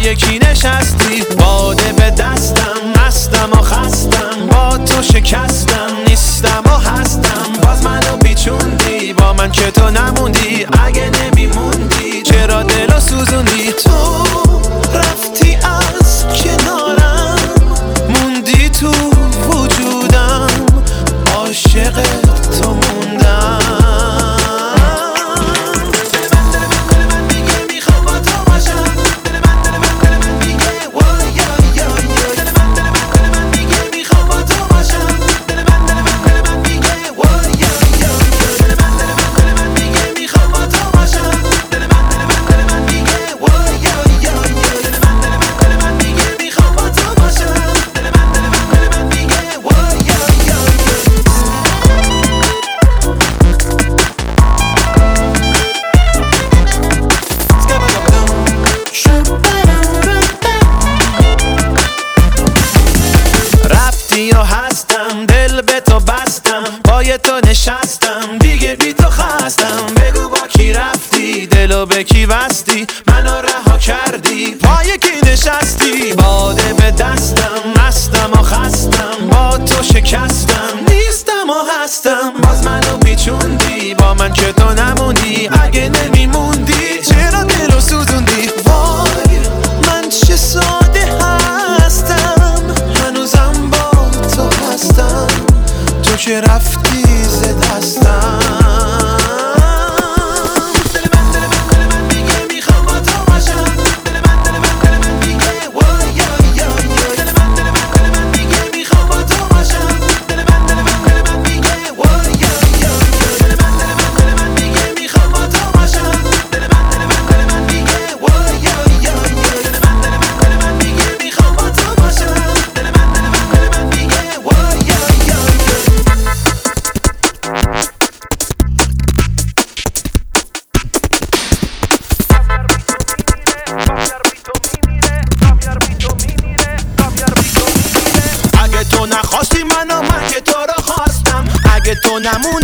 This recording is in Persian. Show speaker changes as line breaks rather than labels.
یکی نشستی، باده به دستم، مستم و خستم، با تو شکستم، نیستم و هستم. باز منو پیچوندی، با من که تو نموندی، اگه نمیموندی چرا دلو سوزوندی؟ تو رفتی از کنارم، موندی تو وجودم، عاشق تو موندم. یا هستم، دل به تو بستم، پای تو نشستم، دیگه بی تو خستم. بگو با کی رفتی، دلو به کی بستی، منو رها کردی، پای کی نشستی؟ باده به دستم، مستم و خستم، با تو شکستم، نیستم و هستم. باز منو پیچوندی، با من که تو نموندی، اگه نمیموندی چرا دلو سوزوندی؟ وای من چه ساده هستم، هنوزم تو که رفتی ز دستم. تو نخواستی منو، من که تو رو خواستم، اگه تو نمونی